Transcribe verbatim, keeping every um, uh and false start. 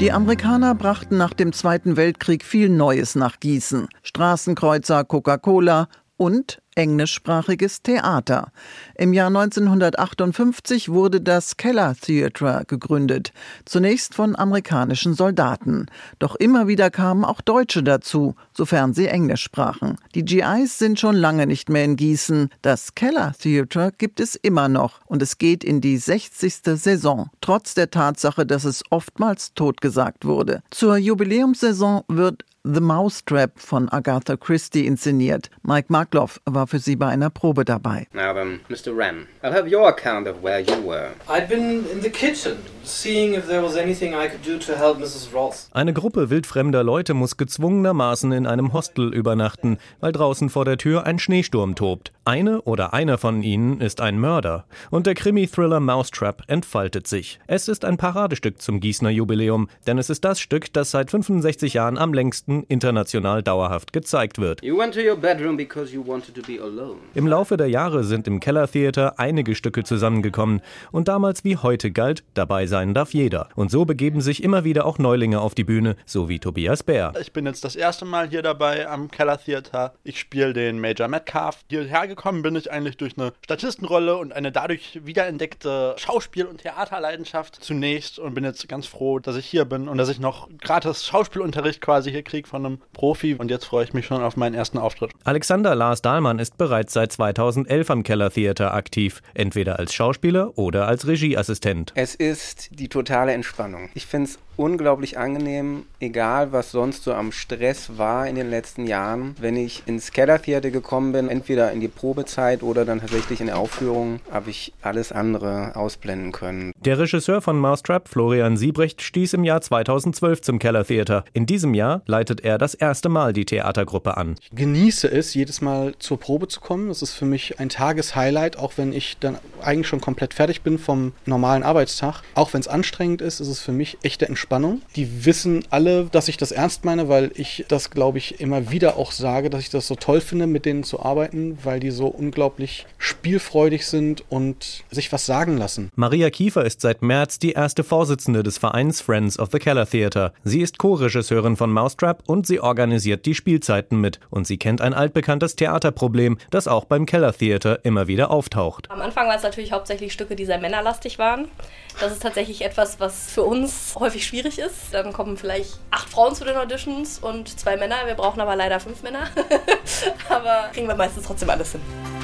Die Amerikaner brachten nach dem Zweiten Weltkrieg viel Neues nach Gießen. Straßenkreuzer, Coca-Cola und englischsprachiges Theater. Im Jahr neunzehnhundertachtundfünfzig wurde das Keller Theatre gegründet, zunächst von amerikanischen Soldaten. Doch immer wieder kamen auch Deutsche dazu, sofern sie Englisch sprachen. Die G Is sind schon lange nicht mehr in Gießen. Das Keller Theatre gibt es immer noch und es geht in die sechzigste Saison, trotz der Tatsache, dass es oftmals totgesagt wurde. Zur Jubiläumssaison wird The Mousetrap von Agatha Christie inszeniert. Mike Markloff war für sie bei einer Probe dabei. Now then, Mister Wren, I'll have your account of where you were. I'd been in the kitchen, seeing if there was anything I could do to help Missus Ross. Eine Gruppe wildfremder Leute muss gezwungenermaßen in einem Hostel übernachten, weil draußen vor der Tür ein Schneesturm tobt. Eine oder einer von ihnen ist ein Mörder. Und der Krimi-Thriller Mousetrap entfaltet sich. Es ist ein Paradestück zum Gießener Jubiläum, denn es ist das Stück, das seit fünfundsechzig Jahren am längsten international dauerhaft gezeigt wird. You went to your bedroom because you wanted to be alone. Im Laufe der Jahre sind im Keller Theater einige Stücke zusammengekommen und damals wie heute galt, dabei sein darf jeder. Und so begeben sich immer wieder auch Neulinge auf die Bühne, so wie Tobias Bär. Ich bin jetzt das erste Mal hier dabei am Keller Theater. Ich spiele den Major Metcalf. Hierher gekommen bin ich eigentlich durch eine Statistenrolle und eine dadurch wiederentdeckte Schauspiel- und Theaterleidenschaft zunächst und bin jetzt ganz froh, dass ich hier bin und dass ich noch gratis Schauspielunterricht quasi hier kriege von einem Profi und jetzt freue ich mich schon auf meinen ersten Auftritt. Alexander Lars Dahlmann ist bereits seit zweitausendelf am Keller Theater aktiv, entweder als Schauspieler oder als Regieassistent. Es ist die totale Entspannung. Ich finde es unglaublich angenehm, egal was sonst so am Stress war in den letzten Jahren. Wenn ich ins Keller Theater gekommen bin, entweder in die Probezeit oder dann tatsächlich in der Aufführung, habe ich alles andere ausblenden können. Der Regisseur von Mousetrap, Florian Siebrecht, stieß im Jahr zweitausendzwölf zum Keller Theater. In diesem Jahr leitet er das erste Mal die Theatergruppe an. Ich genieße es, jedes Mal zur Probe zu kommen. Das ist für mich ein Tageshighlight, auch wenn ich dann eigentlich schon komplett fertig bin vom normalen Arbeitstag. Auch wenn es anstrengend ist, ist es für mich echte Entspannung. Die wissen alle, dass ich das ernst meine, weil ich das, glaube ich, immer wieder auch sage, dass ich das so toll finde, mit denen zu arbeiten, weil die so unglaublich spielfreudig sind und sich was sagen lassen. Maria Kiefer ist seit März die erste Vorsitzende des Vereins Friends of the Keller Theater. Sie ist Co-Regisseurin von Mousetrap und sie organisiert die Spielzeiten mit. Und sie kennt ein altbekanntes Theaterproblem, das auch beim Keller Theater immer wieder auftaucht. Am Anfang waren es natürlich hauptsächlich Stücke, die sehr männerlastig waren. Das ist tatsächlich etwas, was für uns häufig schwierig ist. Dann kommen vielleicht acht Frauen zu den Auditions und zwei Männer. Wir brauchen aber leider fünf Männer. Aber kriegen wir meistens trotzdem alles hin.